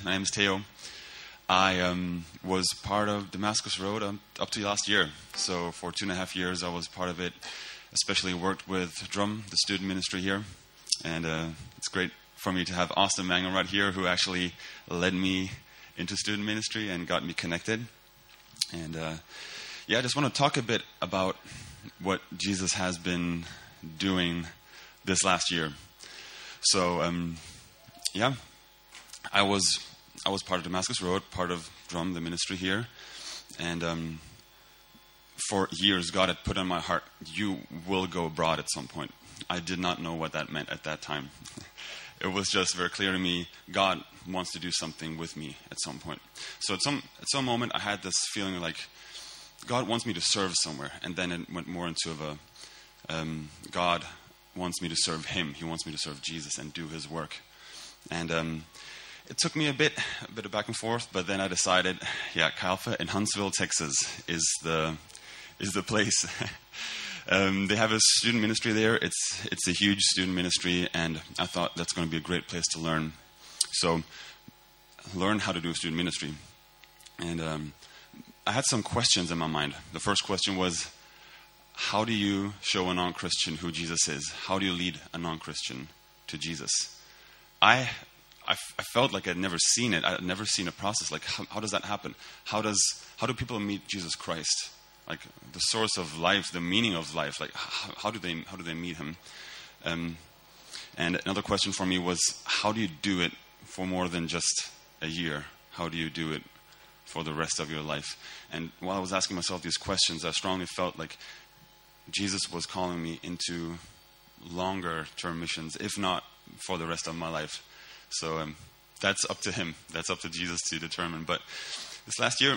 My name is Theo. I was part of Damascus Road up to last year. So for 2.5 years, I was part of it, especially worked with Drum, the student ministry here. And it's great for me to have Austin Mangum right here, who actually led me into student ministry and got me connected. And I just want to talk a bit about what Jesus has been doing this last year. So, I was part of Damascus Road, part of Drum, the ministry here, and for years God had put on my heart, you will go abroad at some point. I did not know what that meant at that time. It was just very clear to me, God wants to do something with me at some point. So at some moment I had this feeling like God wants me to serve somewhere, and then it went more into God wants me to serve Him. He wants me to serve Jesus and do His work. And it took me a bit of back and forth, but then I decided, Chi Alpha in Huntsville, Texas is the place. They have a student ministry there. It's a huge student ministry, and I thought that's going to be a great place to learn. So, learn how to do a student ministry. And I had some questions in my mind. The first question was, how do you show a non-Christian who Jesus is? How do you lead a non-Christian to Jesus? I felt like I'd never seen it. I'd never seen a process. Like, how does that happen? How do people meet Jesus Christ? Like, the source of life, the meaning of life. Like, how do they meet Him? And another question for me was, how do you do it for more than just a year? How do you do it for the rest of your life? And while I was asking myself these questions, I strongly felt like Jesus was calling me into longer term missions, if not for the rest of my life. So that's up to Him. That's up to Jesus to determine. But this last year,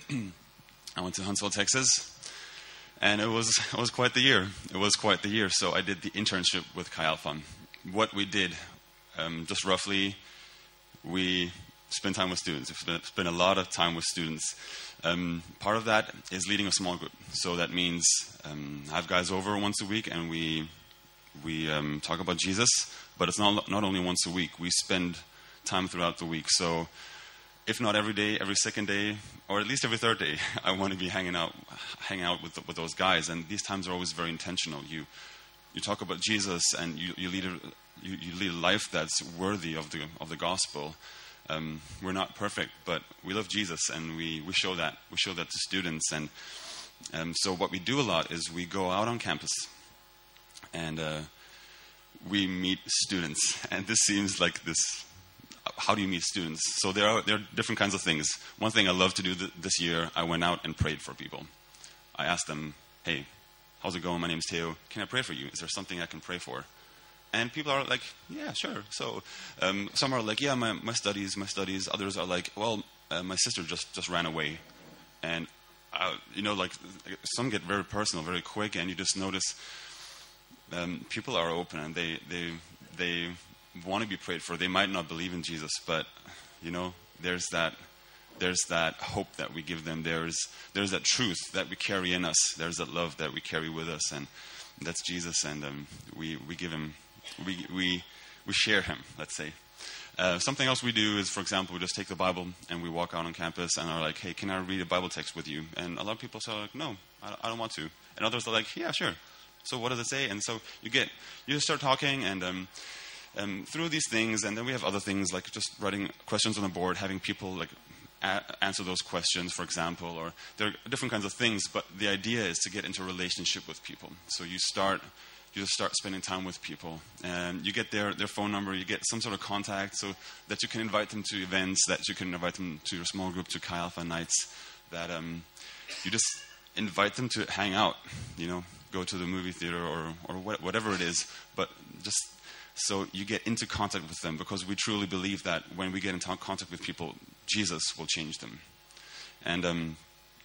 I went to Huntsville, Texas, and it was quite the year. It was quite the year. So I did the internship with Chi Alpha. What we did, just roughly, we spend time with students. We spend a lot of time with students. Part of that is leading a small group. So that means I have guys over once a week, and we talk about Jesus. But it's not only once a week. We spend time throughout the week. So if not every day, every second day, or at least every third day, I want to be hanging out with those guys. And these times are always very intentional. You talk about Jesus, and you lead a life that's worthy of the gospel. We're not perfect, but we love Jesus, and we show that. We show that to students. And so what we do a lot is we go out on campus, and we meet students. And this seems like this. How do you meet students? So there are different kinds of things. One thing I love to do this year, I went out and prayed for people. I asked them, hey, how's it going? My name's Theo. Can I pray for you? Is there something I can pray for? And people are like, yeah, sure. So some are like, yeah, my studies. Others are like, well, my sister just ran away. And, like some get very personal, very quick, and you just notice people are open, and they want to be prayed for. They might not believe in Jesus, but, there's that hope that we give them. There's that truth that we carry in us. There's that love that we carry with us, and that's Jesus, and we give Him. We share Him, let's say. Something else we do is, for example, we just take the Bible and we walk out on campus and are like, hey, can I read a Bible text with you? And a lot of people say, like, no, I don't want to. And others are like, yeah, sure. So what does it say? And so you just start talking, and through these things, and then we have other things like just writing questions on the board, having people like answer those questions, for example, or there are different kinds of things. But the idea is to get into a relationship with people. So you just start spending time with people, and you get their phone number, you get some sort of contact, so that you can invite them to events, that you can invite them to your small group, to Chi Alpha nights, that you just invite them to hang out, go to the movie theater or whatever it is, but just so you get into contact with them, because we truly believe that when we get into contact with people, Jesus will change them. And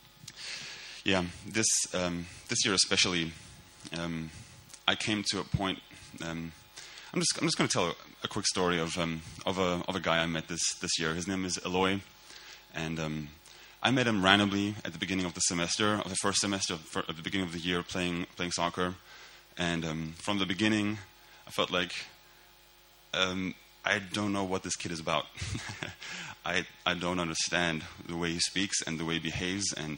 this year especially, I came to a point. I'm just going to tell a quick story of a guy I met this year. His name is Eloy, and I met him randomly at the beginning of the first semester, at the beginning of the year, playing soccer. And from the beginning, I felt like I I don't know what this kid is about. I don't understand the way he speaks and the way he behaves, and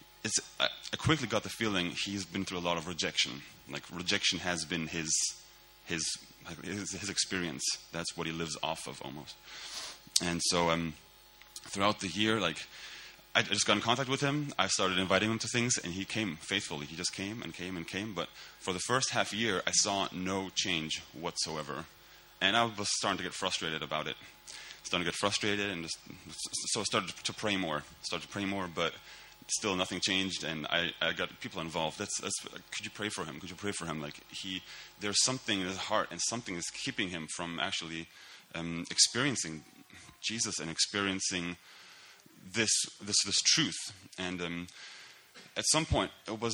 I quickly got the feeling he's been through a lot of rejection. Like, rejection has been his experience. That's what he lives off of almost. And so throughout the year, like, I just got in contact with him. I started inviting him to things, and he came faithfully. He just came and came and came. But for the first half year, I saw no change whatsoever. And I was starting to get frustrated about it. And so I started to pray more. But still nothing changed, and I got people involved. Could you pray for him? Like, there's something in his heart, and something is keeping him from actually experiencing Jesus and experiencing this truth. And at some point,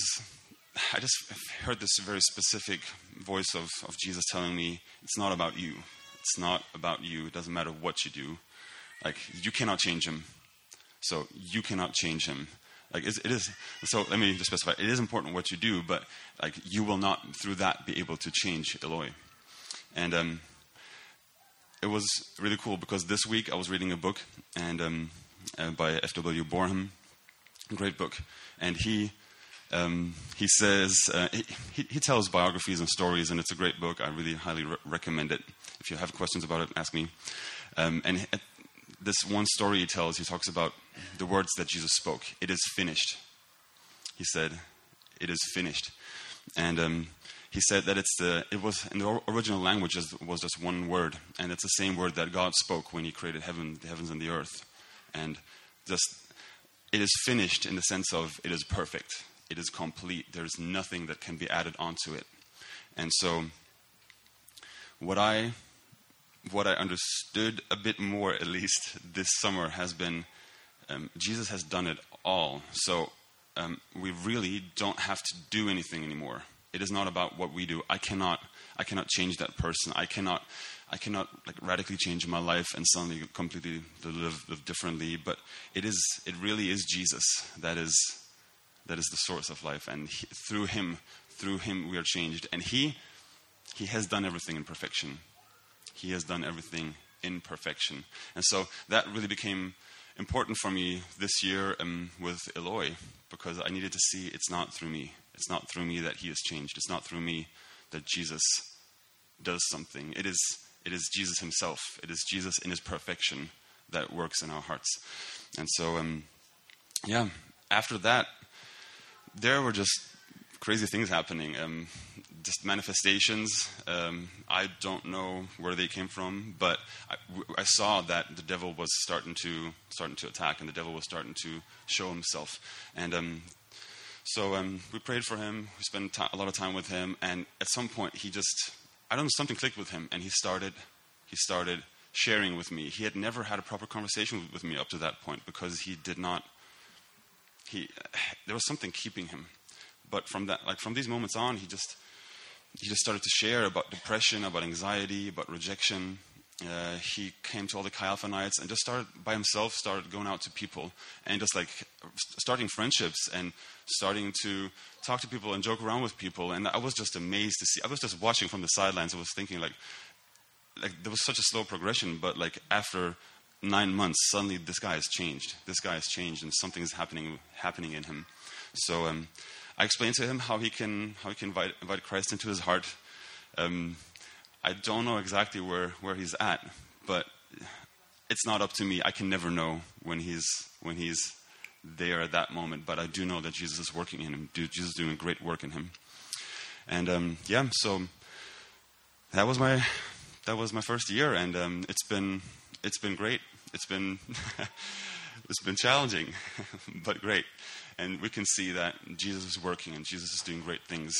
I just heard this very specific voice of Jesus telling me, it's not about you. It's not about you. It doesn't matter what you do. Like, you cannot change him. So you cannot change him. Like, it is. So let me just specify. It is important what you do, but like, you will not through that be able to change Eloi. And it was really cool because this week I was reading a book and by F.W. Boreham, a great book, and he says he tells biographies and stories, and it's a great book. I really highly recommend it. If you have questions about it, ask me. And this one story he tells, he talks about the words that Jesus spoke. It is finished. He said, "It is finished," and he said that it was in the original language was just one word, and it's the same word that God spoke when He created the heavens and the earth, and just it is finished in the sense of it is perfect, it is complete. There is nothing that can be added onto it, and so what I understood a bit more, at least this summer, has been Jesus has done it all. So we really don't have to do anything anymore. It is not about what we do. I cannot change that person. I cannot like radically change my life and suddenly completely live differently. But it really is Jesus that is the source of life, and through him we are changed. And he has done everything in perfection. He has done everything in perfection. And so that really became important for me this year with Eloi, because I needed to see it's not through me. It's not through me that he has changed. It's not through me that Jesus does something. It is Jesus himself. It is Jesus in his perfection that works in our hearts. And so, after that, there were just crazy things happening. Just manifestations. I don't know where they came from, but I saw that the devil was starting to attack, and the devil was starting to show himself. And so we prayed for him. We spent a lot of time with him, and at some point something clicked with him, and he started sharing with me. He had never had a proper conversation with me up to that point because there was something keeping him. But from these moments on, he just started to share about depression, about anxiety, about rejection. He came to all the Chi Alpha nights and just started going out to people and just like starting friendships and starting to talk to people and joke around with people. And I was just amazed to see. I was just watching from the sidelines. I was thinking like there was such a slow progression, but like after 9 months, suddenly this guy has changed. And something is happening in him. So I explained to him how he can invite Christ into his heart. I don't know exactly where he's at, but it's not up to me. I can never know when he's there at that moment. But I do know that Jesus is working in him. Jesus is doing great work in him. And so that was my first year, and it's been great. It's been challenging, but great. And we can see that Jesus is working and Jesus is doing great things.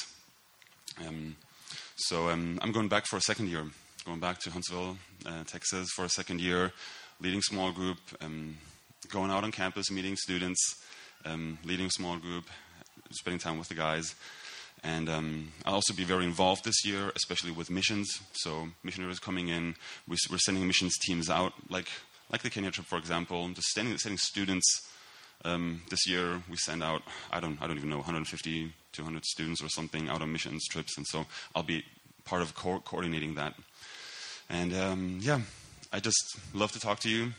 So I'm going back for a second year. Going back to Huntsville, Texas for a second year, leading small group, going out on campus, meeting students, leading a small group, spending time with the guys. And I'll also be very involved this year, especially with missions. So missionaries coming in, we're sending missions teams out, like the Kenya trip, for example, just sending students. This year we send out, I don't even know, 150, 200 students or something out on missions trips. And so I'll be part of coordinating that. And I just love to talk to you.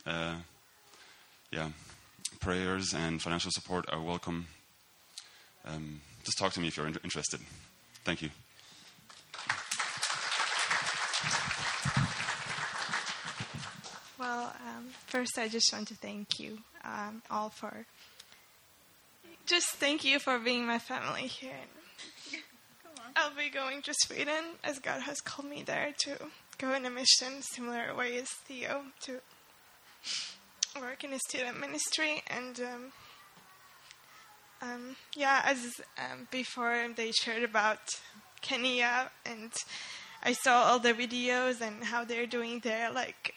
Yeah, prayers and financial support are welcome. Just talk to me if you're interested. Thank you. Well, first I just want to thank you all for... Just thank you for being my family here. I'll be going to Sweden as God has called me there to go in a mission similar way as Theo, to work in a student ministry. And as before they shared about Kenya, and I saw all the videos and how they're doing there, like,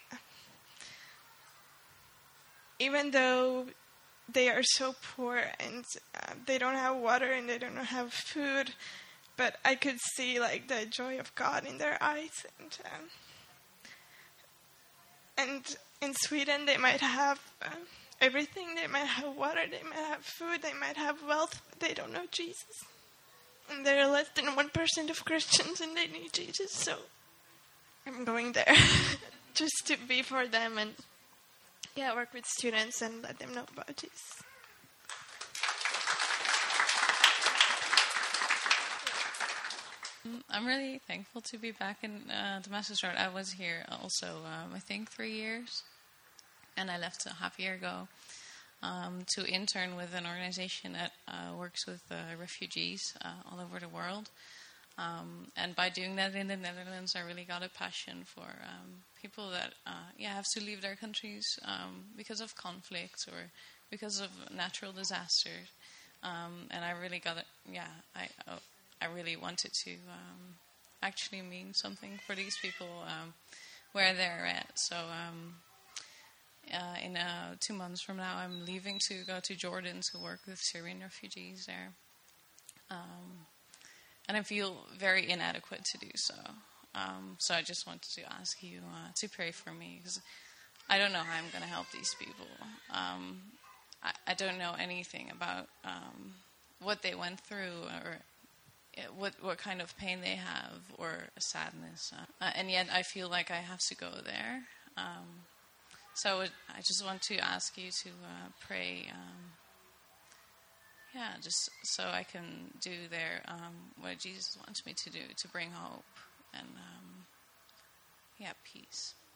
even though they are so poor and they don't have water and they don't have food, but I could see like the joy of God in their eyes. And in Sweden they might have everything. They might have water, they might have food, they might have wealth, but they don't know Jesus. And they're less than 1% of Christians and they need Jesus. So I'm going there just to be for them and work with students and let them know about Jesus. I'm really thankful to be back in Damascus Road. I was here also, I think 3 years, and I left a half year ago to intern with an organization that works with refugees all over the world. And by doing that in the Netherlands, I really got a passion for people that have to leave their countries because of conflict or because of natural disasters. And I really got it. I really wanted to actually mean something for these people where they're at. So in 2 months from now, I'm leaving to go to Jordan to work with Syrian refugees there. And I feel very inadequate to do so. So I just wanted to ask you to pray for me, because I don't know how I'm going to help these people. I don't know anything about what they went through or what kind of pain they have or sadness. And yet I feel like I have to go there. So I just want to ask you to pray... just so I can do there what Jesus wants me to do, to bring hope and peace.